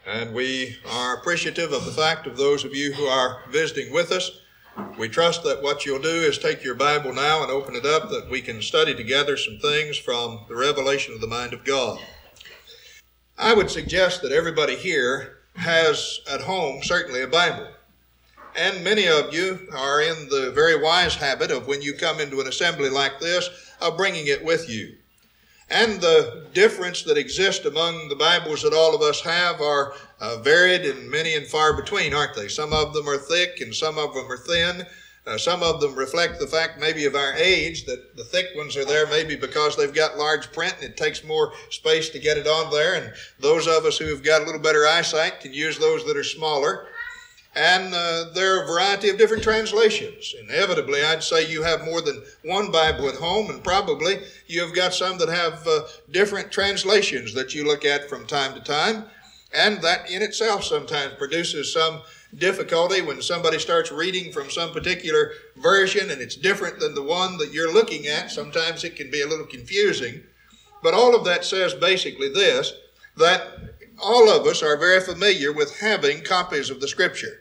and we are appreciative of the fact of those of you who are visiting with us. We trust that what you'll do is take your Bible now and open it up, that we can study together some things from the revelation of the mind of God. I would suggest that everybody here has at home certainly a Bible. And many of you are in the very wise habit of, when you come into an assembly like this, of bringing it with you. And the difference that exists among the Bibles that all of us have are varied and many and far between, aren't they? Some of them are thick and some of them are thin. Some of them reflect the fact maybe of our age, that the thick ones are there maybe because they've got large print and it takes more space to get it on there. And those of us who have got a little better eyesight can use those that are smaller. And there are a variety of different translations. Inevitably, I'd say you have more than one Bible at home, and probably you've got some that have different translations that you look at from time to time. And that in itself sometimes produces some difficulty when somebody starts reading from some particular version and it's different than the one that you're looking at. Sometimes it can be a little confusing. But all of that says basically this, that all of us are very familiar with having copies of the Scripture.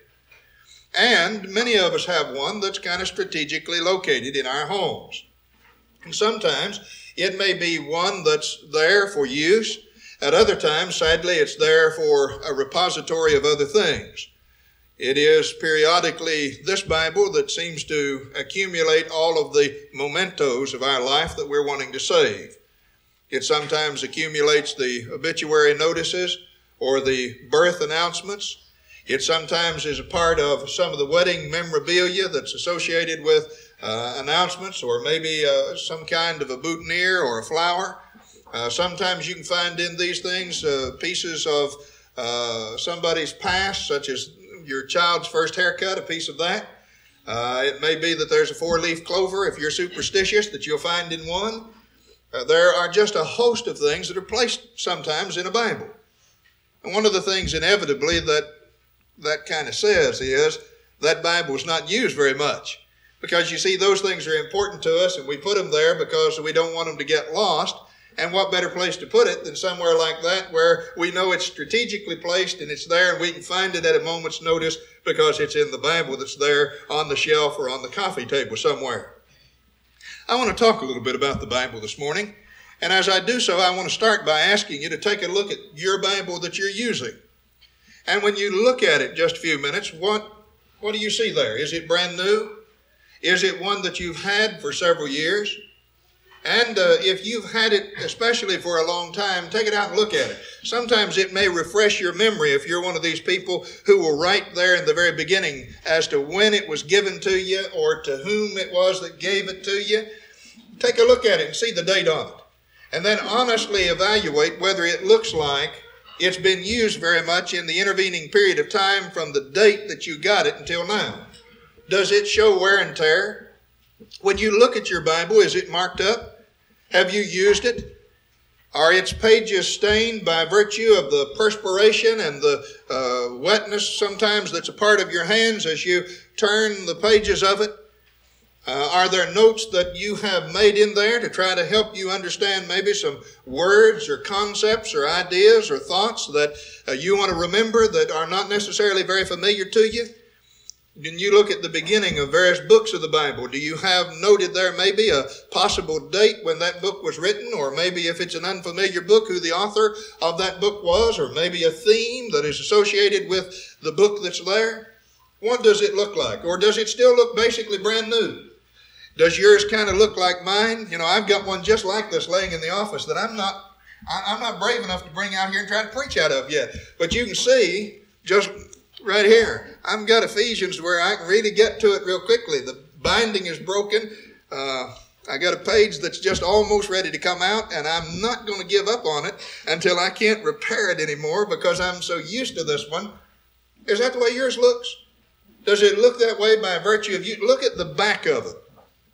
And many of us have one that's kind of strategically located in our homes. And sometimes it may be one that's there for use. At other times, sadly, it's there for a repository of other things. It is periodically this Bible that seems to accumulate all of the mementos of our life that we're wanting to save. It sometimes accumulates the obituary notices or the birth announcements. It sometimes is a part of some of the wedding memorabilia that's associated with announcements, or maybe some kind of a boutonniere or a flower. Sometimes you can find in these things pieces of somebody's past, such as your child's first haircut, a piece of that. It may be that there's a 4-leaf clover, if you're superstitious, that you'll find in one. There are just a host of things that are placed sometimes in a Bible. And one of the things inevitably that kind of says is that Bible is not used very much. Because you see, those things are important to us and we put them there because we don't want them to get lost. And what better place to put it than somewhere like that where we know it's strategically placed and it's there and we can find it at a moment's notice because it's in the Bible that's there on the shelf or on the coffee table somewhere. I want to talk a little bit about the Bible this morning. And as I do so, I want to start by asking you to take a look at your Bible that you're using. And when you look at it just a few minutes, what do you see there? Is it brand new? Is it one that you've had for several years? And if you've had it especially for a long time, take it out and look at it. Sometimes it may refresh your memory if you're one of these people who will write there in the very beginning as to when it was given to you or to whom it was that gave it to you. Take a look at it and see the date on it. And then honestly evaluate whether it looks like it's been used very much in the intervening period of time from the date that you got it until now. Does it show wear and tear? When you look at your Bible, is it marked up? Have you used it? Are its pages stained by virtue of the perspiration and the wetness sometimes that's a part of your hands as you turn the pages of it? Are there notes that you have made in there to try to help you understand maybe some words or concepts or ideas or thoughts that you want to remember that are not necessarily very familiar to you? When you look at the beginning of various books of the Bible, do you have noted there maybe a possible date when that book was written, or maybe if it's an unfamiliar book, who the author of that book was, or maybe a theme that is associated with the book that's there? What does it look like? Or does it still look basically brand new? Does yours kind of look like mine? You know, I've got one just like this laying in the office that I'm not brave enough to bring out here and try to preach out of yet. But you can see just right here, I've got Ephesians where I can really get to it real quickly. The binding is broken. I got a page that's just almost ready to come out, and I'm not going to give up on it until I can't repair it anymore because I'm so used to this one. Is that the way yours looks? Does it look that way by virtue of you? Look at the back of it.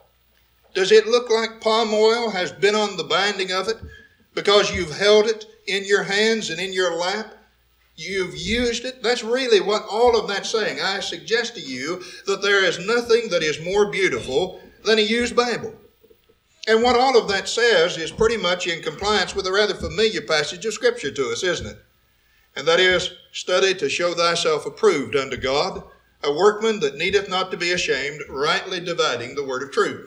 Does it look like palm oil has been on the binding of it because you've held it in your hands and in your lap? You've used it. That's really what all of that's saying. I suggest to you that there is nothing that is more beautiful than a used Bible. And what all of that says is pretty much in compliance with a rather familiar passage of Scripture to us, isn't it? and that is, study to show thyself approved unto God, a workman that needeth not to be ashamed, rightly dividing the word of truth.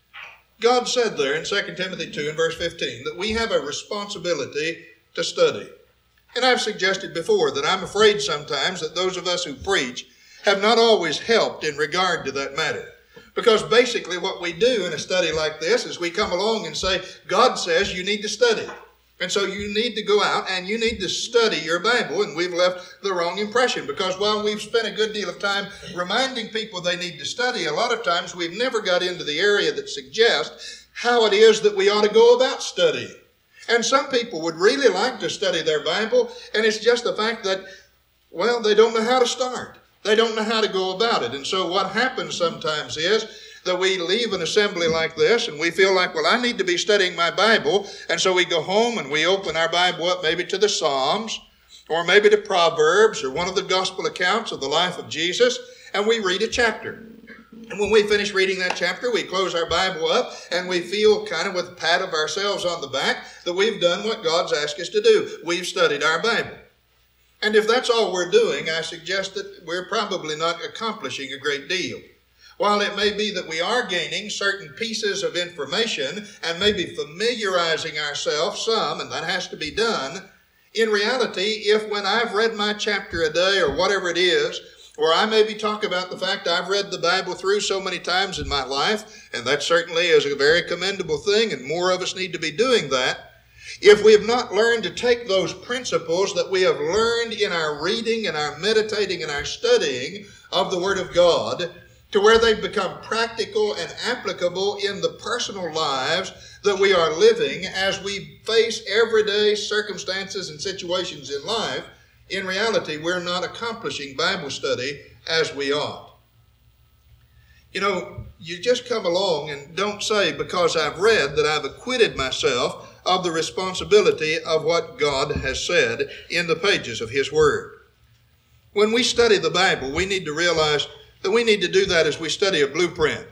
God said there in 2 Timothy 2 and verse 15 that we have a responsibility to study. And I've suggested before that I'm afraid sometimes that those of us who preach have not always helped in regard to that matter. Because basically what we do in a study like this is we come along and say, God says you need to study. And so you need to go out and you need to study your Bible, and we've left the wrong impression. Because while we've spent a good deal of time reminding people they need to study, a lot of times we've never got into the area that suggests how it is that we ought to go about studying. And some people would really like to study their Bible, and it's just the fact that, well, they don't know how to start. They don't know how to go about it. And so what happens sometimes is that we leave an assembly like this and we feel like, well, I need to be studying my Bible. And so we go home and we open our Bible up maybe to the Psalms or maybe to Proverbs or one of the gospel accounts of the life of Jesus, and we read a chapter. And when we finish reading that chapter, we close our Bible up and we feel kind of with a pat of ourselves on the back that we've done what God's asked us to do. We've studied our Bible. And if that's all we're doing, I suggest that we're probably not accomplishing a great deal. While it may be that we are gaining certain pieces of information and maybe familiarizing ourselves some, and that has to be done, in reality, if when I've read my chapter a day or whatever it is, or I maybe talk about the fact I've read the Bible through so many times in my life, and that certainly is a very commendable thing, and more of us need to be doing that. If we have not learned to take those principles that we have learned in our reading and our meditating and our studying of the Word of God to where they've become practical and applicable in the personal lives that we are living as we face everyday circumstances and situations in life, in reality, we're not accomplishing Bible study as we ought. You know, you just come along and don't say, because I've read, that I've acquitted myself of the responsibility of what God has said in the pages of His Word. When we study the Bible, we need to realize that we need to do that as we study a blueprint.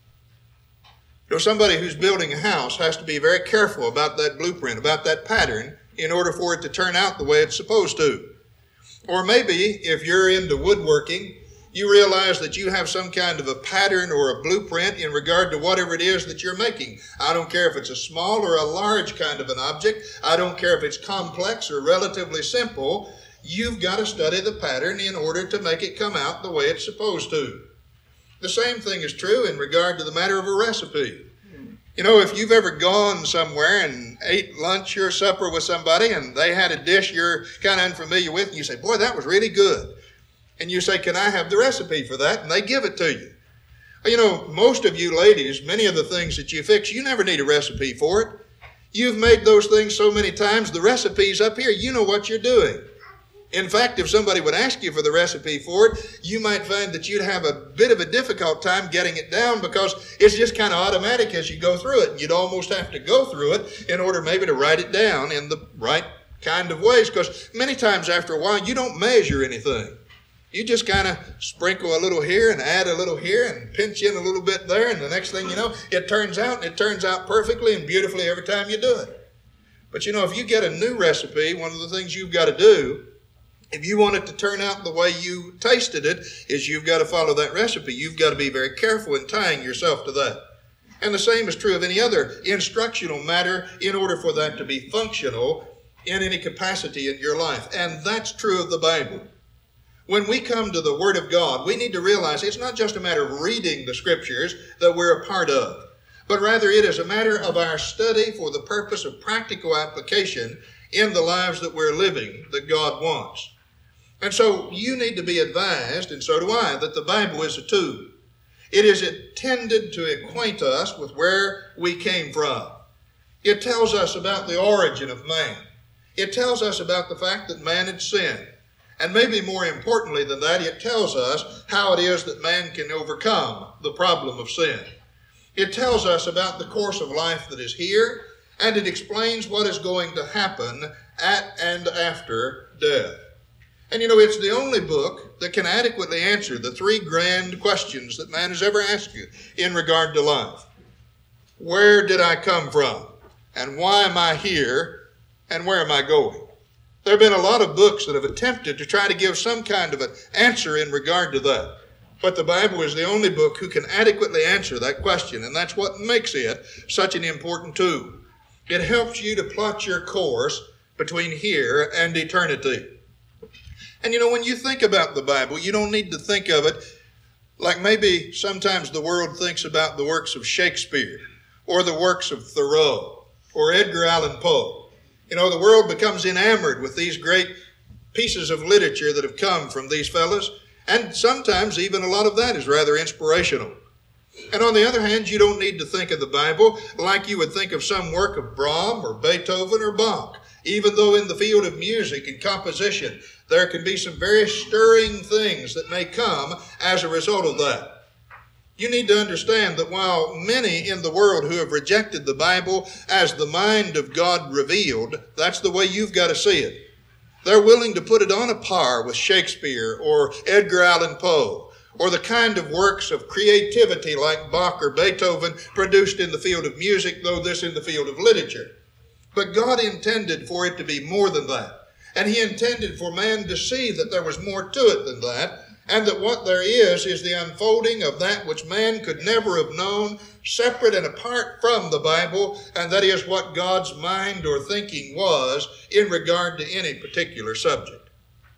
You know, somebody who's building a house has to be very careful about that blueprint, about that pattern, in order for it to turn out the way it's supposed to. Or maybe, if you're into woodworking, you realize that you have some kind of a pattern or a blueprint in regard to whatever it is that you're making. I don't care if it's a small or a large kind of an object. I don't care if it's complex or relatively simple. You've got to study the pattern in order to make it come out the way it's supposed to. The same thing is true in regard to the matter of a recipe. You know, if you've ever gone somewhere and ate lunch or supper with somebody and they had a dish you're kind of unfamiliar with, and you say, boy, that was really good. And you say, can I have the recipe for that? And they give it to you. Well, you know, most of you ladies, many of the things that you fix, you never need a recipe for it. You've made those things so many times, the recipe's up here. You know what you're doing. In fact, if somebody would ask you for the recipe for it, you might find that you'd have a bit of a difficult time getting it down because it's just kind of automatic as you go through it. And you'd almost have to go through it in order maybe to write it down in the right kind of ways, because many times after a while, you don't measure anything. You just kind of sprinkle a little here and add a little here and pinch in a little bit there, and the next thing you know, it turns out perfectly and beautifully every time you do it. But you know, if you get a new recipe, one of the things you've got to do, if you want it to turn out the way you tasted it, is you've got to follow that recipe. You've got to be very careful in tying yourself to that. And the same is true of any other instructional matter in order for that to be functional in any capacity in your life. And that's true of the Bible. When we come to the Word of God, we need to realize it's not just a matter of reading the Scriptures that we're a part of, but rather it is a matter of our study for the purpose of practical application in the lives that we're living that God wants. And so you need to be advised, and so do I, that the Bible is a tool. It is intended to acquaint us with where we came from. It tells us about the origin of man. It tells us about the fact that man had sinned. And maybe more importantly than that, it tells us how it is that man can overcome the problem of sin. It tells us about the course of life that is here, and it explains what is going to happen at and after death. And you know, it's the only book that can adequately answer the three grand questions that man has ever asked you in regard to life. Where did I come from? And why am I here? And where am I going? There have been a lot of books that have attempted to try to give some kind of an answer in regard to that. But the Bible is the only book who can adequately answer that question, and that's what makes it such an important tool. It helps you to plot your course between here and eternity. And when you think about the Bible, you don't need to think of it like maybe sometimes the world thinks about the works of Shakespeare or the works of Thoreau or Edgar Allan Poe. The world becomes enamored with these great pieces of literature that have come from these fellows, and sometimes even a lot of that is rather inspirational. And on the other hand, you don't need to think of the Bible like you would think of some work of Brahms or Beethoven or Bach, even though in the field of music and composition there can be some very stirring things that may come as a result of that. You need to understand that while many in the world who have rejected the Bible as the mind of God revealed, that's the way you've got to see it. They're willing to put it on a par with Shakespeare or Edgar Allan Poe, or the kind of works of creativity like Bach or Beethoven produced in the field of music, though this in the field of literature. But God intended for it to be more than that. And He intended for man to see that there was more to it than that, and that what there is the unfolding of that which man could never have known, separate and apart from the Bible, and that is what God's mind or thinking was in regard to any particular subject.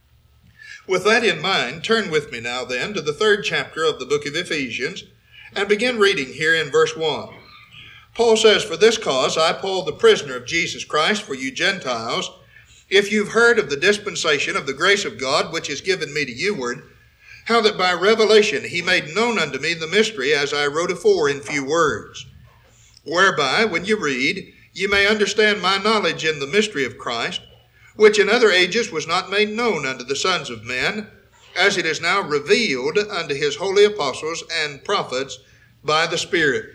With that in mind, turn with me now then to the 3rd chapter of the book of Ephesians, and begin reading here in verse 1. Paul says, "For this cause I, Paul, the prisoner of Jesus Christ, for you Gentiles, if you've heard of the dispensation of the grace of God which is given me to youward, how that by revelation He made known unto me the mystery, as I wrote afore in few words, whereby, when you read, ye may understand my knowledge in the mystery of Christ, which in other ages was not made known unto the sons of men, as it is now revealed unto His holy apostles and prophets by the Spirit."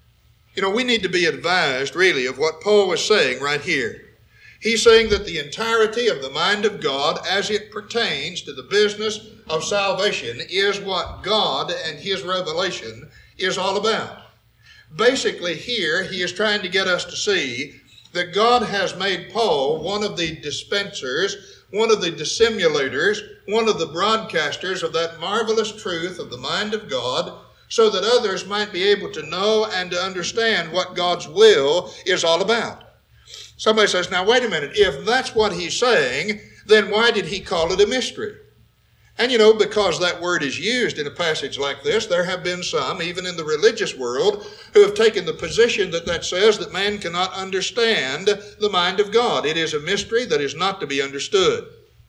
We need to be advised, really, of what Paul was saying right here. He's saying that the entirety of the mind of God as it pertains to the business of salvation is what God and His revelation is all about. Basically here he is trying to get us to see that God has made Paul one of the dispensers, one of the dissimulators, one of the broadcasters of that marvelous truth of the mind of God, so that others might be able to know and to understand what God's will is all about. Somebody says, now wait a minute, if that's what he's saying, then why did he call it a mystery? And because that word is used in a passage like this, there have been some, even in the religious world, who have taken the position that says that man cannot understand the mind of God. It is a mystery that is not to be understood.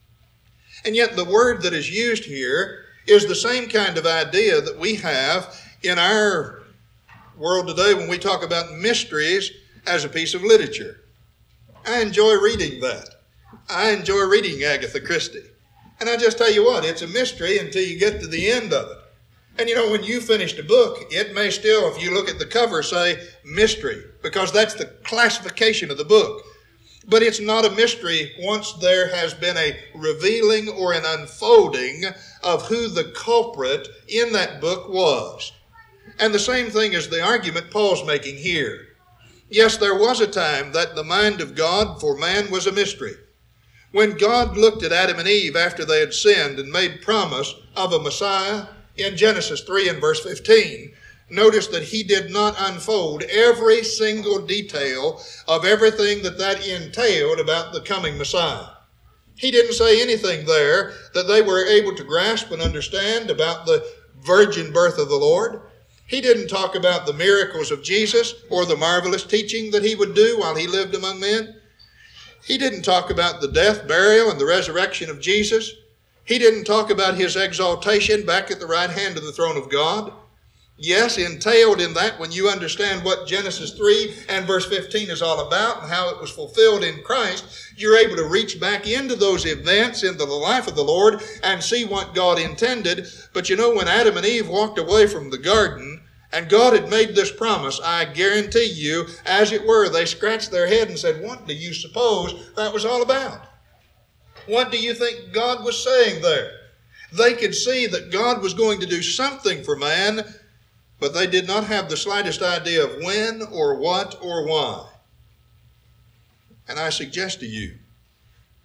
And yet the word that is used here is the same kind of idea that we have in our world today when we talk about mysteries as a piece of literature. I enjoy reading that. I enjoy reading Agatha Christie. And I just tell you what, it's a mystery until you get to the end of it. And when you finished a book, it may still, if you look at the cover, say mystery, because that's the classification of the book. But it's not a mystery once there has been a revealing or an unfolding of who the culprit in that book was. And the same thing is the argument Paul's making here. Yes, there was a time that the mind of God for man was a mystery. When God looked at Adam and Eve after they had sinned and made promise of a Messiah in Genesis 3 and verse 15, notice that He did not unfold every single detail of everything that entailed about the coming Messiah. He didn't say anything there that they were able to grasp and understand about the virgin birth of the Lord. He didn't talk about the miracles of Jesus or the marvelous teaching that He would do while He lived among men. He didn't talk about the death, burial, and the resurrection of Jesus. He didn't talk about His exaltation back at the right hand of the throne of God. Yes, entailed in that, when you understand what Genesis 3 and verse 15 is all about and how it was fulfilled in Christ, you're able to reach back into those events, into the life of the Lord, and see what God intended. But when Adam and Eve walked away from the garden and God had made this promise, I guarantee you, as it were, they scratched their head and said, what do you suppose that was all about? What do you think God was saying there? They could see that God was going to do something for man, but they did not have the slightest idea of when or what or why. And I suggest to you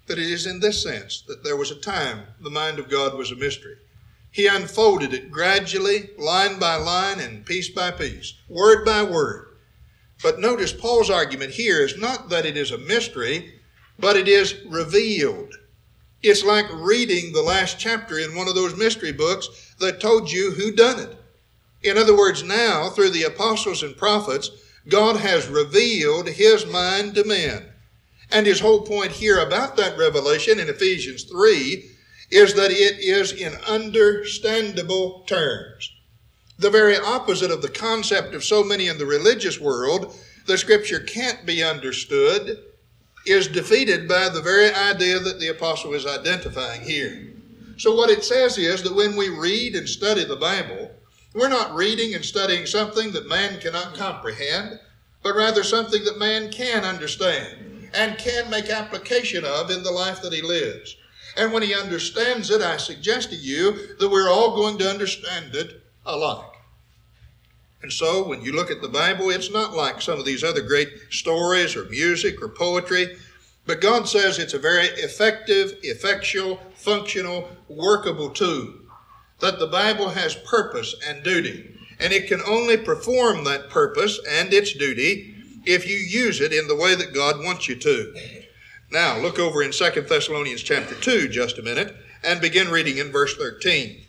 that it is in this sense that there was a time the mind of God was a mystery. He unfolded it gradually, line by line and piece by piece, word by word. But notice Paul's argument here is not that it is a mystery, but it is revealed. It's like reading the last chapter in one of those mystery books that told you who done it. In other words, now, through the apostles and prophets, God has revealed his mind to men. And his whole point here about that revelation in Ephesians 3 is that it is in understandable terms. The very opposite of the concept of so many in the religious world, the Scripture can't be understood, is defeated by the very idea that the apostle is identifying here. So what it says is that when we read and study the Bible, we're not reading and studying something that man cannot comprehend, but rather something that man can understand and can make application of in the life that he lives. And when he understands it, I suggest to you that we're all going to understand it alike. And so when you look at the Bible, it's not like some of these other great stories or music or poetry, but God says it's a very effective, effectual, functional, workable tool, that the Bible has purpose and duty, and it can only perform that purpose and its duty if you use it in the way that God wants you to. Now, look over in 2 Thessalonians chapter 2 just a minute and begin reading in verse 13.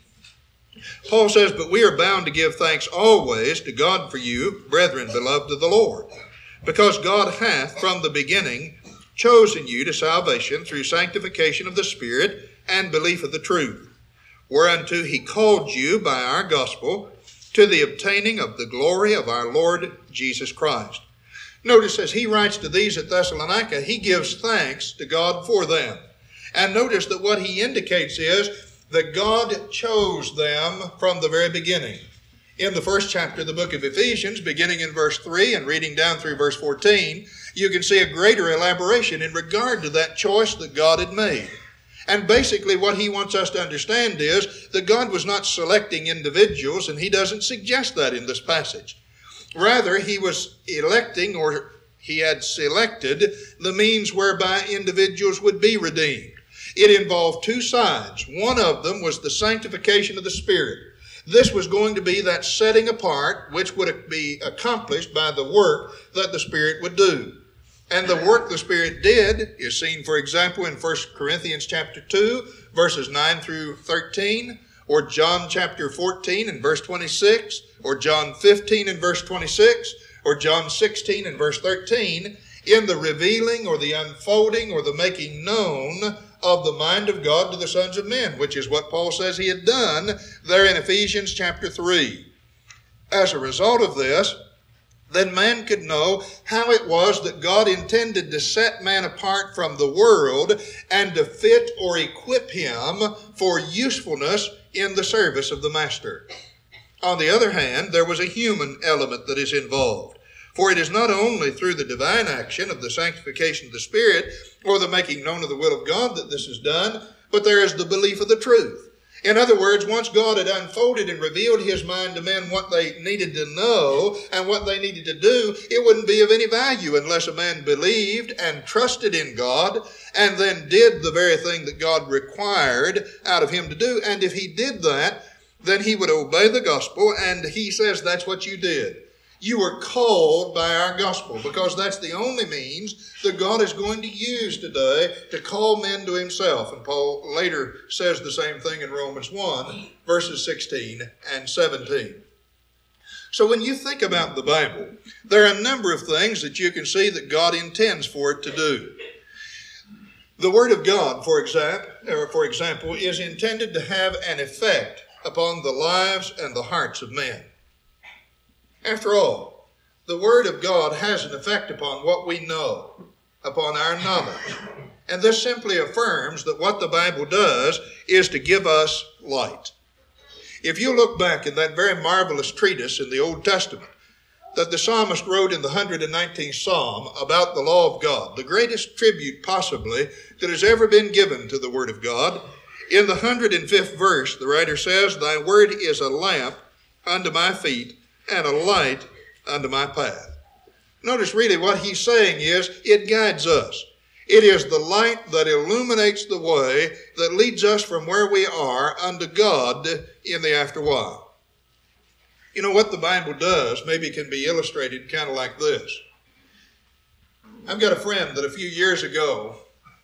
Paul says, "But we are bound to give thanks always to God for you, brethren, beloved of the Lord, because God hath from the beginning chosen you to salvation through sanctification of the Spirit and belief of the truth, whereunto he called you by our gospel to the obtaining of the glory of our Lord Jesus Christ." Notice as he writes to these at Thessalonica, he gives thanks to God for them. And notice that what he indicates is that God chose them from the very beginning. In the first chapter of the book of Ephesians, beginning in verse 3 and reading down through verse 14, you can see a greater elaboration in regard to that choice that God had made. And basically what he wants us to understand is that God was not selecting individuals, and he doesn't suggest that in this passage. Rather, he was electing, or he had selected, the means whereby individuals would be redeemed. It involved two sides. One of them was the sanctification of the Spirit. This was going to be that setting apart which would be accomplished by the work that the Spirit would do. And the work the Spirit did is seen, for example, in 1 Corinthians chapter 2, verses 9 through 13, or John chapter 14 and verse 26, or John 15 and verse 26, or John 16 and verse 13, in the revealing or the unfolding or the making known of the mind of God to the sons of men, which is what Paul says he had done there in Ephesians chapter 3. As a result of this, then man could know how it was that God intended to set man apart from the world and to fit or equip him for usefulness in the service of the Master. On the other hand, there was a human element that is involved. For it is not only through the divine action of the sanctification of the Spirit or the making known of the will of God that this is done, but there is the belief of the truth. In other words, once God had unfolded and revealed his mind to men what they needed to know and what they needed to do, it wouldn't be of any value unless a man believed and trusted in God and then did the very thing that God required out of him to do. And if he did that, then he would obey the gospel, and he says that's what you did. You were called by our gospel, because that's the only means that God is going to use today to call men to himself. And Paul later says the same thing in Romans 1, verses 16 and 17. So when you think about the Bible, there are a number of things that you can see that God intends for it to do. The Word of God, for example, is intended to have an effect upon the lives and the hearts of men. After all, the Word of God has an effect upon what we know, upon our knowledge. And this simply affirms that what the Bible does is to give us light. If you look back in that very marvelous treatise in the Old Testament that the psalmist wrote in the 119th Psalm about the law of God, the greatest tribute possibly that has ever been given to the Word of God, in the 105th verse, the writer says, "Thy word is a lamp unto my feet, and a light unto my path." Notice really what he's saying is it guides us. It is the light that illuminates the way that leads us from where we are unto God in the afterwhile. You know what the Bible does maybe can be illustrated kind of like this. I've got a friend that a few years ago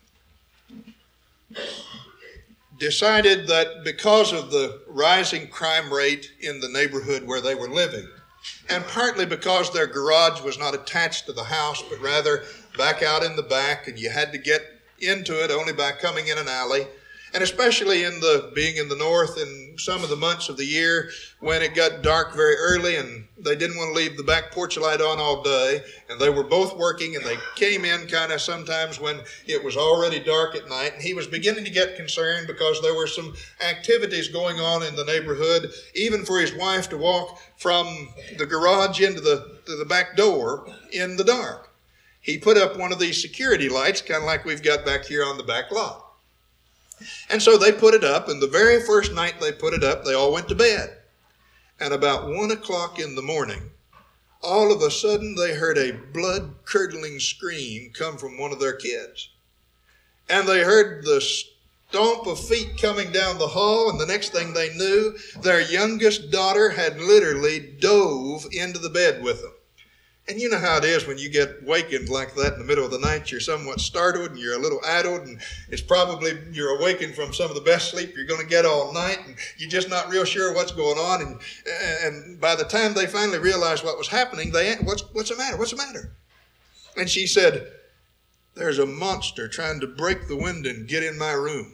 decided that because of the rising crime rate in the neighborhood where they were living, and partly because their garage was not attached to the house, but rather back out in the back, and you had to get into it only by coming in an alley, and especially being in the north in some of the months of the year when it got dark very early and they didn't want to leave the back porch light on all day, and they were both working, and they came in kind of sometimes when it was already dark at night, and he was beginning to get concerned because there were some activities going on in the neighborhood, even for his wife to walk from the garage into the back door in the dark. He put up one of these security lights, kind of like we've got back here on the back lot. And so they put it up, and the very first night they put it up, they all went to bed. And about 1 o'clock in the morning, all of a sudden they heard a blood-curdling scream come from one of their kids. And they heard the stomp of feet coming down the hall, and the next thing they knew, their youngest daughter had literally dove into the bed with them. And you know how it is when you get wakened like that in the middle of the night. You're somewhat startled and you're a little addled, and it's probably you're awakened from some of the best sleep you're going to get all night, and you're just not real sure what's going on. And by the time they finally realized what was happening, they asked, what's the matter? What's the matter? And she said, there's a monster trying to break the window and get in my room.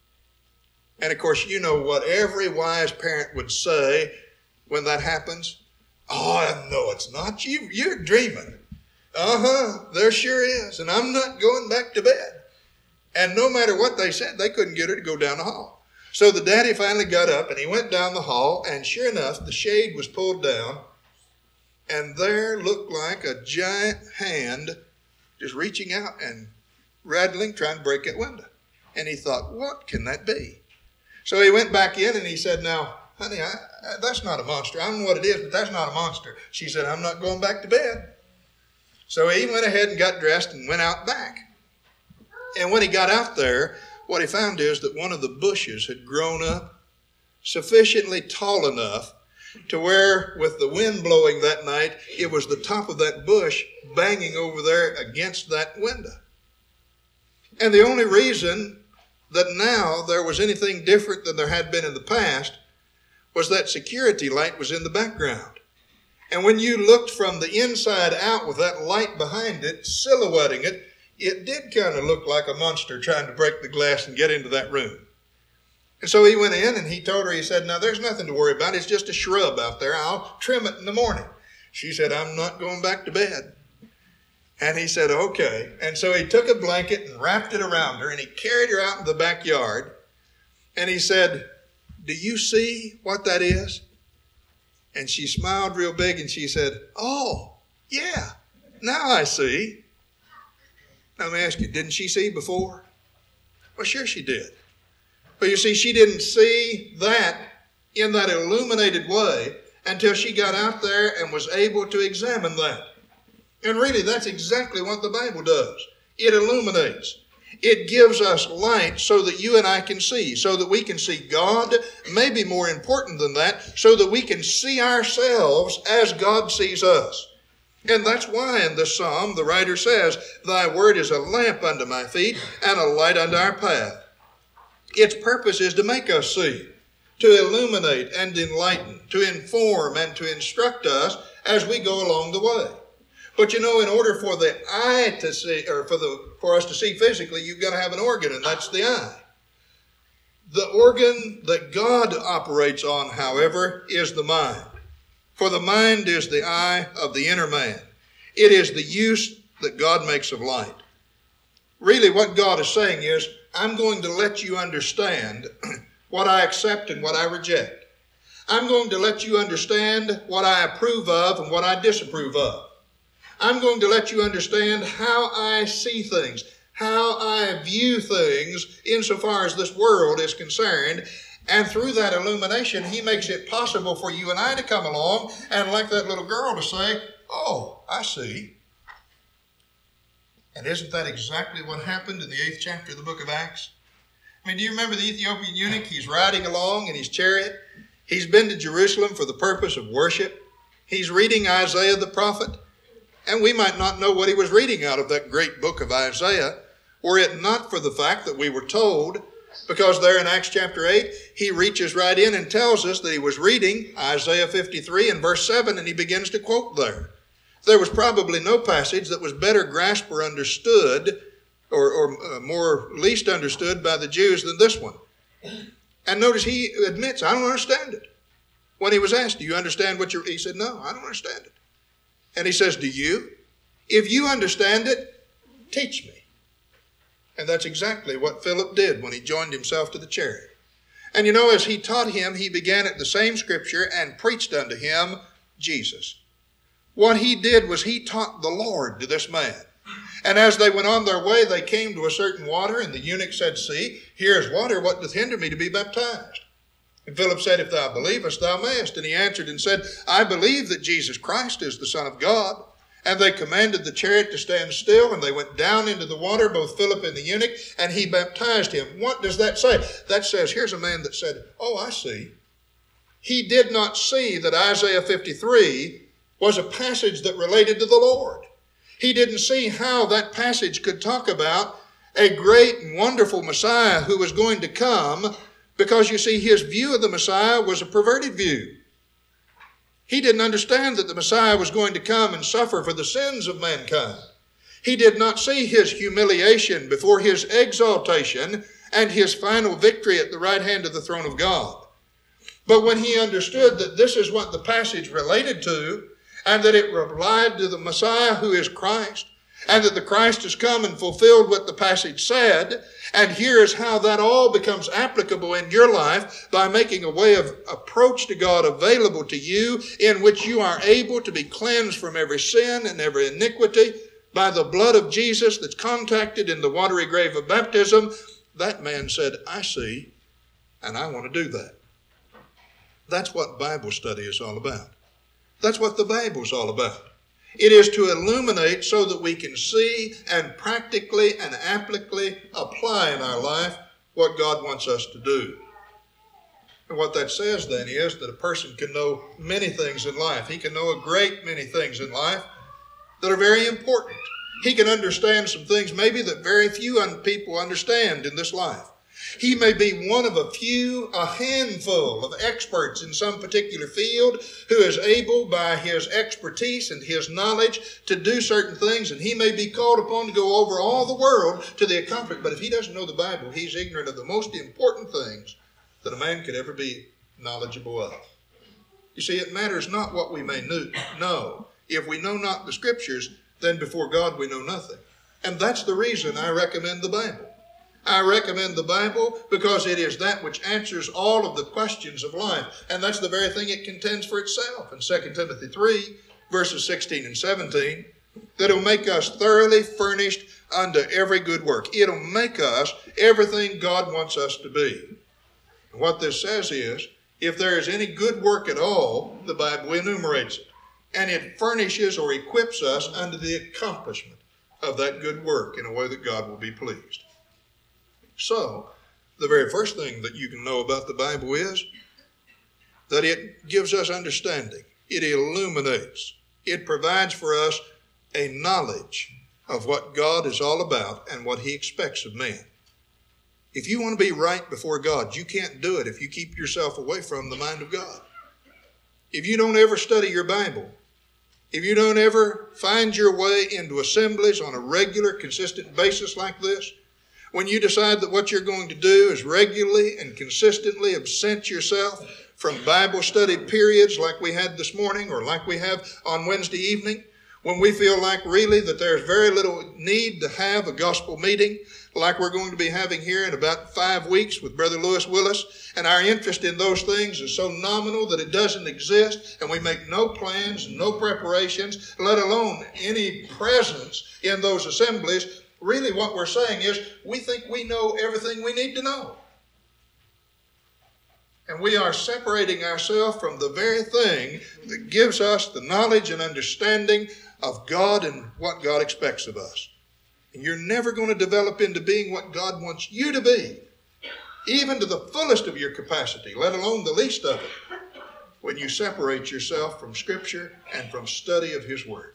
And of course, you know what every wise parent would say when that happens. Oh, no, it's not. You're dreaming. There sure is. And I'm not going back to bed. And no matter what they said, they couldn't get her to go down the hall. So the daddy finally got up and he went down the hall, and sure enough, the shade was pulled down, and there looked like a giant hand just reaching out and rattling, trying to break that window. And he thought, what can that be? So he went back in and he said, now, honey, that's not a monster. I don't know what it is, but that's not a monster. She said, I'm not going back to bed. So he went ahead and got dressed and went out back. And when he got out there, what he found is that one of the bushes had grown up sufficiently tall enough to where, with the wind blowing that night, it was the top of that bush banging over there against that window. And the only reason that now there was anything different than there had been in the past was that security light was in the background. And when you looked from the inside out with that light behind it, silhouetting it, it did kind of look like a monster trying to break the glass and get into that room. And so he went in and he told her, he said, now there's nothing to worry about. It's just a shrub out there. I'll trim it in the morning. She said, I'm not going back to bed. And he said, okay. And so he took a blanket and wrapped it around her, and he carried her out in the backyard. And he said, do you see what that is? And she smiled real big and she said, oh, yeah, now I see. Now let me ask you, didn't she see before? Well, sure she did. But you see, she didn't see that in that illuminated way until she got out there and was able to examine that. And really, that's exactly what the Bible does. It illuminates. It gives us light so that you and I can see, so that we can see God, maybe more important than that, so that we can see ourselves as God sees us. And that's why in this psalm the writer says, thy word is a lamp unto my feet and a light unto our path. Its purpose is to make us see, to illuminate and enlighten, to inform and to instruct us as we go along the way. But you know, in order for the eye to see, or for us to see physically, you've got to have an organ, and that's the eye. The organ that God operates on, however, is the mind. For the mind is the eye of the inner man. It is the use that God makes of light. Really, what God is saying is, I'm going to let you understand what I accept and what I reject. I'm going to let you understand what I approve of and what I disapprove of. I'm going to let you understand how I see things, how I view things insofar as this world is concerned. And through that illumination, he makes it possible for you and I to come along and, like that little girl, to say, oh, I see. And isn't that exactly what happened in the 8th chapter of the book of Acts? I mean, do you remember the Ethiopian eunuch? He's riding along in his chariot. He's been to Jerusalem for the purpose of worship. He's reading Isaiah the prophet. And we might not know what he was reading out of that great book of Isaiah, were it not for the fact that we were told, because there in Acts chapter 8, he reaches right in and tells us that he was reading Isaiah 53 and verse 7, and he begins to quote there. There was probably no passage that was better grasped or understood, or more least understood by the Jews than this one. And notice he admits, I don't understand it. When he was asked, do you understand what he said, no, I don't understand it. And he says, do you? If you understand it, teach me. And that's exactly what Philip did when he joined himself to the chariot. And you know, as he taught him, he began at the same scripture and preached unto him Jesus. What he did was he taught the Lord to this man. And as they went on their way, they came to a certain water, and the eunuch said, see, here is water, what doth hinder me to be baptized? And Philip said, if thou believest, thou mayest. And he answered and said, I believe that Jesus Christ is the Son of God. And they commanded the chariot to stand still, and they went down into the water, both Philip and the eunuch, and he baptized him. What does that say? That says, here's a man that said, oh, I see. He did not see that Isaiah 53 was a passage that related to the Lord. He didn't see how that passage could talk about a great and wonderful Messiah who was going to come, because you see, his view of the Messiah was a perverted view. He didn't understand that the Messiah was going to come and suffer for the sins of mankind. He did not see his humiliation before his exaltation and his final victory at the right hand of the throne of God. But when he understood that this is what the passage related to, and that it relied to the Messiah who is Christ, and that the Christ has come and fulfilled what the passage said, and here is how that all becomes applicable in your life by making a way of approach to God available to you in which you are able to be cleansed from every sin and every iniquity by the blood of Jesus that's contacted in the watery grave of baptism. That man said, I see, and I want to do that. That's what Bible study is all about. That's what the Bible's all about. It is to illuminate so that we can see and practically and applicably apply in our life what God wants us to do. And what that says then is that a person can know many things in life. He can know a great many things in life that are very important. He can understand some things maybe that very few people understand in this life. He may be one of a handful of experts in some particular field who is able by his expertise and his knowledge to do certain things, and he may be called upon to go over all the world to the accomplishment. But if he doesn't know the Bible, he's ignorant of the most important things that a man could ever be knowledgeable of. You see, it matters not what we may know. If we know not the Scriptures, then before God we know nothing. And that's the reason I recommend the Bible. I recommend the Bible because it is that which answers all of the questions of life. And that's the very thing it contends for itself in 2 Timothy 3, verses 16 and 17, that it'll make us thoroughly furnished unto every good work. It'll make us everything God wants us to be. And what this says is, if there is any good work at all, the Bible enumerates it. And it furnishes or equips us unto the accomplishment of that good work in a way that God will be pleased. So, the very first thing that you can know about the Bible is that it gives us understanding. It illuminates. It provides for us a knowledge of what God is all about and what He expects of man. If you want to be right before God, you can't do it if you keep yourself away from the mind of God. If you don't ever study your Bible, if you don't ever find your way into assemblies on a regular, consistent basis like this, when you decide that what you're going to do is regularly and consistently absent yourself from Bible study periods like we had this morning or like we have on Wednesday evening, when we feel like really that there's very little need to have a gospel meeting like we're going to be having here in about 5 weeks with Brother Lewis Willis, and our interest in those things is so nominal that it doesn't exist, and we make no plans, no preparations, let alone any presence in those assemblies. Really what we're saying is we think we know everything we need to know. And we are separating ourselves from the very thing that gives us the knowledge and understanding of God and what God expects of us. And you're never going to develop into being what God wants you to be, even to the fullest of your capacity, let alone the least of it, when you separate yourself from Scripture and from study of His Word.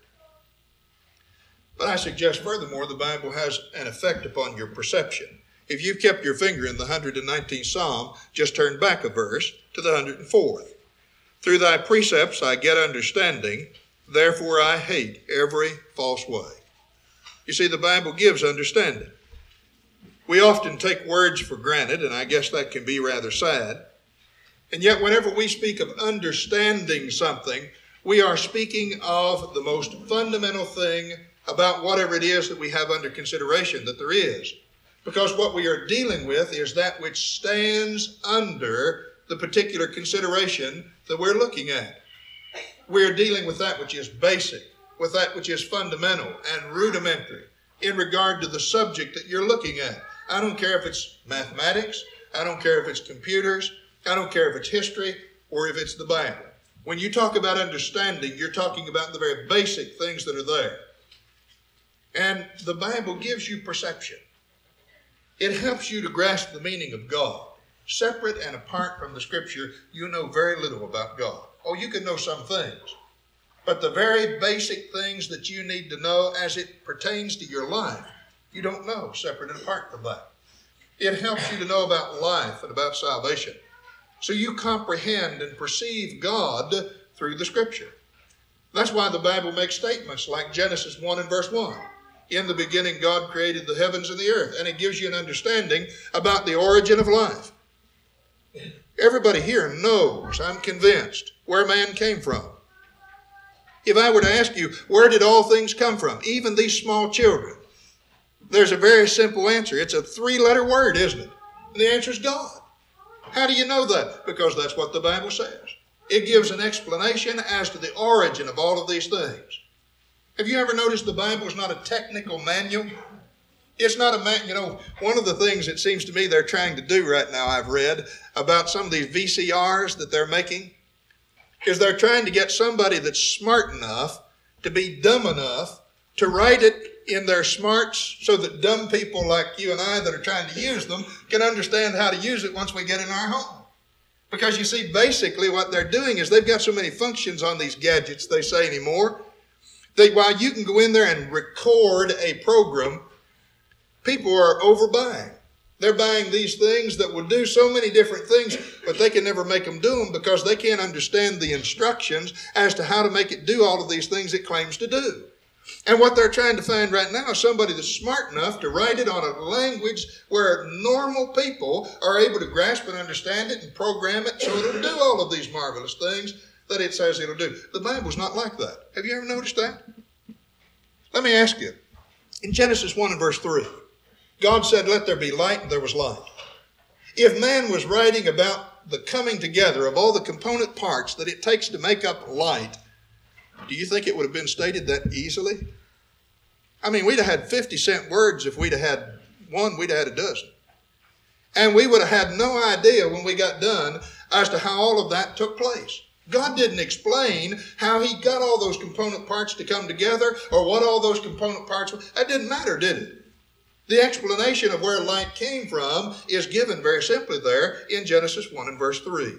But I suggest furthermore, the Bible has an effect upon your perception. If you've kept your finger in the 119th Psalm, just turn back a verse to the 104th. Through thy precepts I get understanding, therefore I hate every false way. You see, the Bible gives understanding. We often take words for granted, and I guess that can be rather sad. And yet whenever we speak of understanding something, we are speaking of the most fundamental thing about whatever it is that we have under consideration that there is. Because what we are dealing with is that which stands under the particular consideration that we're looking at. We're dealing with that which is basic, with that which is fundamental and rudimentary in regard to the subject that you're looking at. I don't care if it's mathematics, I don't care if it's computers, I don't care if it's history or if it's the Bible. When you talk about understanding, you're talking about the very basic things that are there. And the Bible gives you perception. It helps you to grasp the meaning of God. Separate and apart from the Scripture, you know very little about God. Oh, you can know some things. But the very basic things that you need to know as it pertains to your life, you don't know separate and apart from that. It helps you to know about life and about salvation. So you comprehend and perceive God through the Scripture. That's why the Bible makes statements like Genesis 1 and verse 1. In the beginning, God created the heavens and the earth. And it gives you an understanding about the origin of life. Everybody here knows, I'm convinced, where man came from. If I were to ask you, where did all things come from? Even these small children. There's a very simple answer. It's a 3-letter word, isn't it? And the answer is God. How do you know that? Because that's what the Bible says. It gives an explanation as to the origin of all of these things. Have you ever noticed the Bible is not a technical manual? It's not a one of the things it seems to me they're trying to do right now, I've read, about some of these VCRs that they're making, is they're trying to get somebody that's smart enough to be dumb enough to write it in their smarts so that dumb people like you and I that are trying to use them can understand how to use it once we get in our home. Because you see, basically what they're doing is they've got so many functions on these gadgets, they say anymore, that while you can go in there and record a program, people are overbuying. They're buying these things that will do so many different things, but they can never make them do them because they can't understand the instructions as to how to make it do all of these things it claims to do. And what they're trying to find right now is somebody that's smart enough to write it on a language where normal people are able to grasp and understand it and program it so it'll do all of these marvelous things that it says it'll do. The Bible's not like that. Have you ever noticed that? Let me ask you. In Genesis 1 and verse 3, God said, let there be light, and there was light. If man was writing about the coming together of all the component parts that it takes to make up light, do you think it would have been stated that easily? I mean, we'd have had 50-cent words if we'd have had one, we'd have had a dozen. And we would have had no idea when we got done as to how all of that took place. God didn't explain how he got all those component parts to come together or what all those component parts were. That didn't matter, did it? The explanation of where light came from is given very simply there in Genesis 1 and verse 3.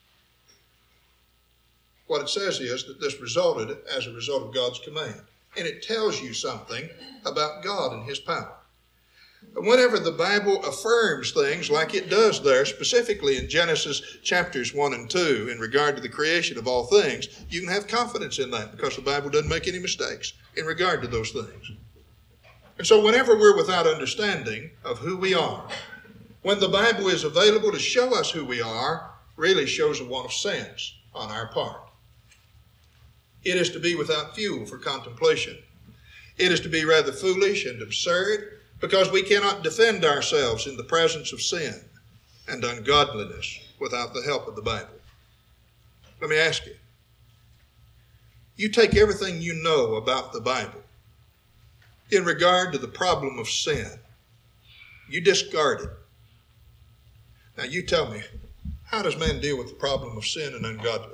What it says is that this resulted as a result of God's command. And it tells you something about God and his power. Whenever the Bible affirms things like it does there, specifically in Genesis chapters 1 and 2, in regard to the creation of all things, you can have confidence in that because the Bible doesn't make any mistakes in regard to those things. And so whenever we're without understanding of who we are, when the Bible is available to show us who we are, really shows a want of sense on our part. It is to be without fuel for contemplation. It is to be rather foolish and absurd because we cannot defend ourselves in the presence of sin and ungodliness without the help of the Bible. Let me ask you, you take everything you know about the Bible in regard to the problem of sin, you discard it. Now you tell me, how does man deal with the problem of sin and ungodliness?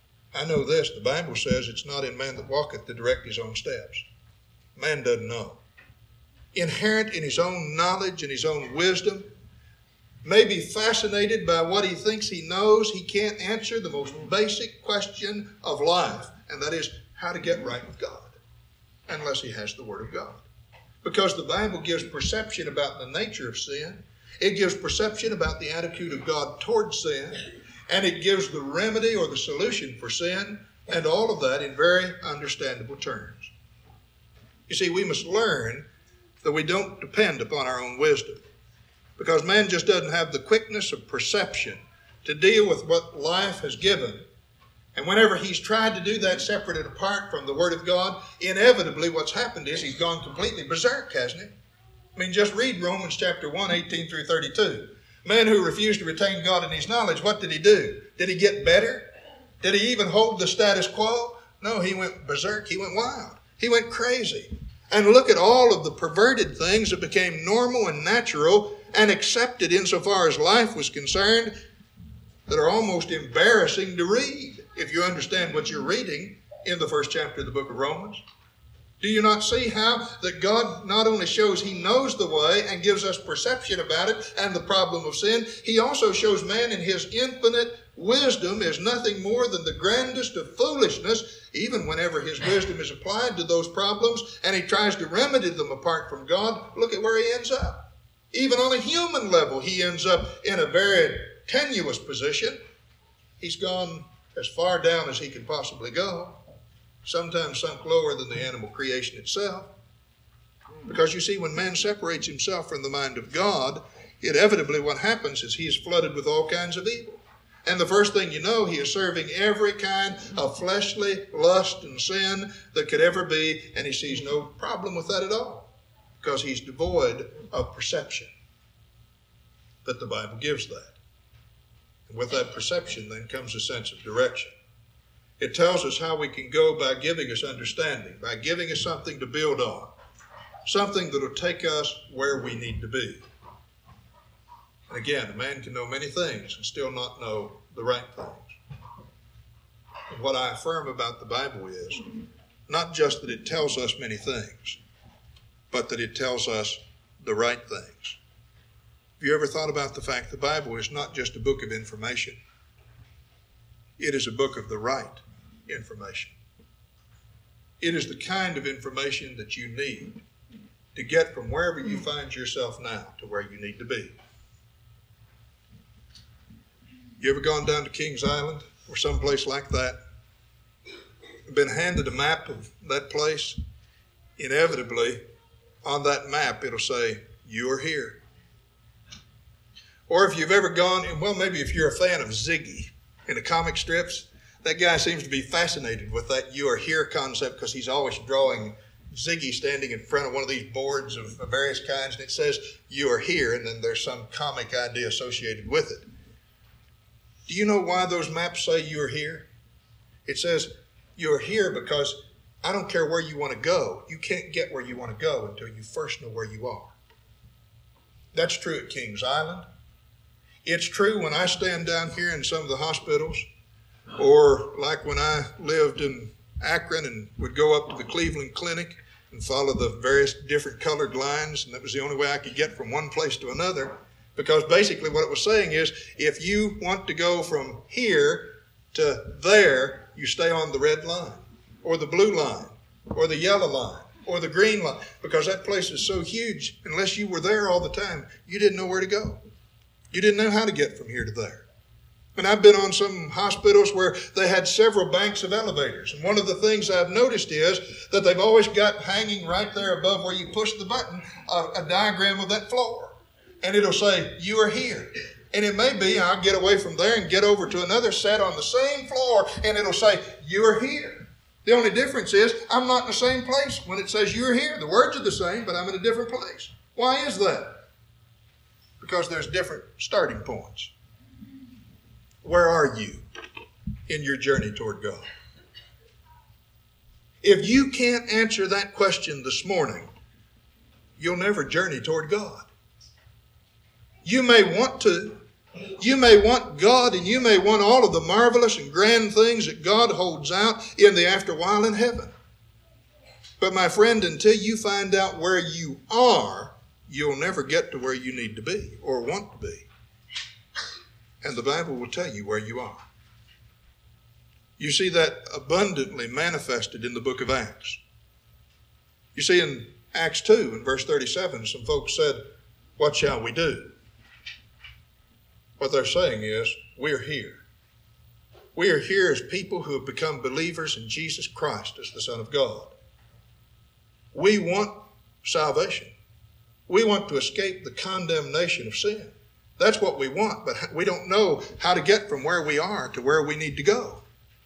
I know this, the Bible says it's not in man that walketh to direct his own steps. Man doesn't know. inherent in his own knowledge and his own wisdom, may be fascinated by what he thinks he knows, he can't answer the most basic question of life, and that is how to get right with God, unless he has the Word of God. Because the Bible gives perception about the nature of sin, it gives perception about the attitude of God towards sin, and it gives the remedy or the solution for sin, and all of that in very understandable terms. You see, we must learn that we don't depend upon our own wisdom, because man just doesn't have the quickness of perception to deal with what life has given. And whenever he's tried to do that separate and apart from the Word of God, inevitably what's happened is he's gone completely berserk, hasn't he? I mean, just read Romans chapter 1, 18 through 32. Man who refused to retain God in his knowledge, what did he do? Did he get better? Did he even hold the status quo? No, he went berserk. He went wild. He went crazy. And look at all of the perverted things that became normal and natural and accepted insofar as life was concerned that are almost embarrassing to read if you understand what you're reading in the first chapter of the book of Romans. Do you not see how that God not only shows he knows the way and gives us perception about it and the problem of sin, he also shows man in his infinite wisdom is nothing more than the grandest of foolishness, even whenever his wisdom is applied to those problems and he tries to remedy them apart from God. Look at where he ends up. Even on a human level, he ends up in a very tenuous position. He's gone as far down as he can possibly go, sometimes sunk lower than the animal creation itself. Because you see, when man separates himself from the mind of God, inevitably what happens is he is flooded with all kinds of evil. And the first thing you know, he is serving every kind of fleshly lust and sin that could ever be, and he sees no problem with that at all, because he's devoid of perception. But the Bible gives that. And with that perception then comes a sense of direction. It tells us how we can go by giving us understanding, by giving us something to build on, something that will take us where we need to be. And again, a man can know many things and still not know the right things. And what I affirm about the Bible is not just that it tells us many things, but that it tells us the right things. Have you ever thought about the fact the Bible is not just a book of information? It is a book of the right information. It is the kind of information that you need to get from wherever you find yourself now to where you need to be. You ever gone down to Kings Island or someplace like that? Been handed a map of that place? Inevitably, on that map, it'll say, "You are here." Or if you've ever gone, well, maybe if you're a fan of Ziggy in the comic strips, that guy seems to be fascinated with that "you are here" concept because he's always drawing Ziggy standing in front of one of these boards of various kinds, and it says, "You are here," and then there's some comic idea associated with it. Do you know why those maps say "you are here"? It says, "You are here" because I don't care where you want to go. You can't get where you want to go until you first know where you are. That's true at Kings Island. It's true when I stand down here in some of the hospitals, or like when I lived in Akron and would go up to the Cleveland Clinic and follow the various different colored lines, and that was the only way I could get from one place to another, because basically what it was saying is, if you want to go from here to there, you stay on the red line, or the blue line, or the yellow line, or the green line, because that place is so huge, unless you were there all the time, you didn't know where to go. You didn't know how to get from here to there. And I've been on some hospitals where they had several banks of elevators. And one of the things I've noticed is that they've always got hanging right there above where you push the button, a diagram of that floor. And it'll say, "You are here." And it may be I'll get away from there and get over to another set on the same floor, and it'll say, "You are here." The only difference is I'm not in the same place when it says "you're here." The words are the same, but I'm in a different place. Why is that? Because there's different starting points. Where are you in your journey toward God? If you can't answer that question this morning, you'll never journey toward God. You may want to. You may want God, and you may want all of the marvelous and grand things that God holds out in the afterwhile in heaven. But my friend, until you find out where you are, you'll never get to where you need to be or want to be. And the Bible will tell you where you are. You see that abundantly manifested in the book of Acts. You see in Acts 2 in verse 37, some folks said, "What shall we do?" What they're saying is, we're here. We are here as people who have become believers in Jesus Christ as the Son of God. We want salvation. We want to escape the condemnation of sin. That's what we want, but we don't know how to get from where we are to where we need to go.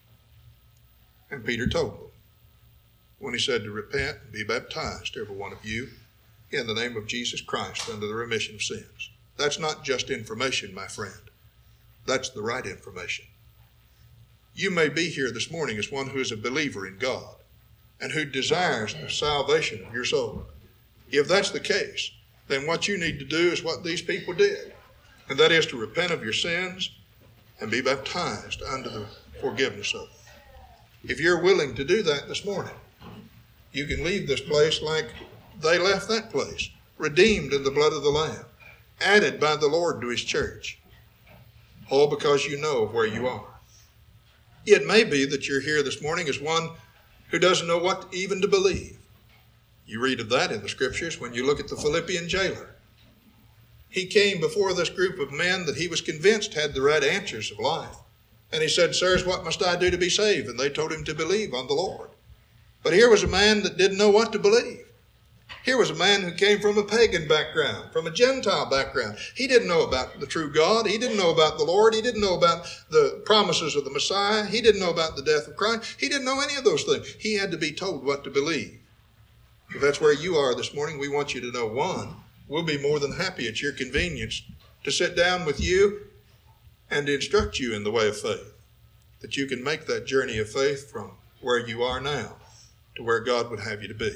And Peter told them when he said to repent and be baptized, every one of you, in the name of Jesus Christ unto the remission of sins. That's not just information, my friend. That's the right information. You may be here this morning as one who is a believer in God and who desires the salvation of your soul. If that's the case, then what you need to do is what these people did, and that is to repent of your sins and be baptized unto the forgiveness of them. If you're willing to do that this morning, you can leave this place like they left that place, redeemed in the blood of the Lamb, added by the Lord to his church, all because you know where you are. It may be that you're here this morning as one who doesn't know what even to believe. You read of that in the scriptures when you look at the Philippian jailer. He came before this group of men that he was convinced had the right answers of life. And he said, "Sirs, what must I do to be saved?" And they told him to believe on the Lord. But here was a man that didn't know what to believe. Here was a man who came from a pagan background, from a Gentile background. He didn't know about the true God. He didn't know about the Lord. He didn't know about the promises of the Messiah. He didn't know about the death of Christ. He didn't know any of those things. He had to be told what to believe. If that's where you are this morning, we want you to know, one, we'll be more than happy at your convenience to sit down with you and to instruct you in the way of faith, that you can make that journey of faith from where you are now to where God would have you to be.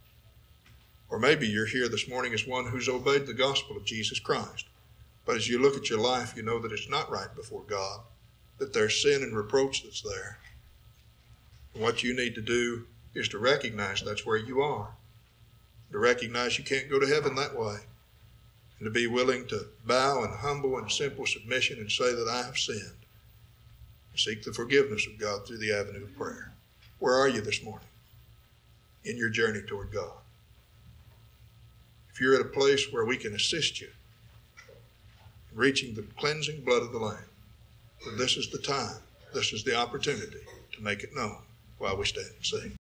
Or maybe you're here this morning as one who's obeyed the gospel of Jesus Christ. But as you look at your life, you know that it's not right before God, that there's sin and reproach that's there. And what you need to do is to recognize that's where you are, to recognize you can't go to heaven that way, and to be willing to bow in humble and simple submission and say that I have sinned, and seek the forgiveness of God through the avenue of prayer. Where are you this morning in your journey toward God? If you're at a place where we can assist you in reaching the cleansing blood of the Lamb, then this is the time, this is the opportunity to make it known while we stand and sing.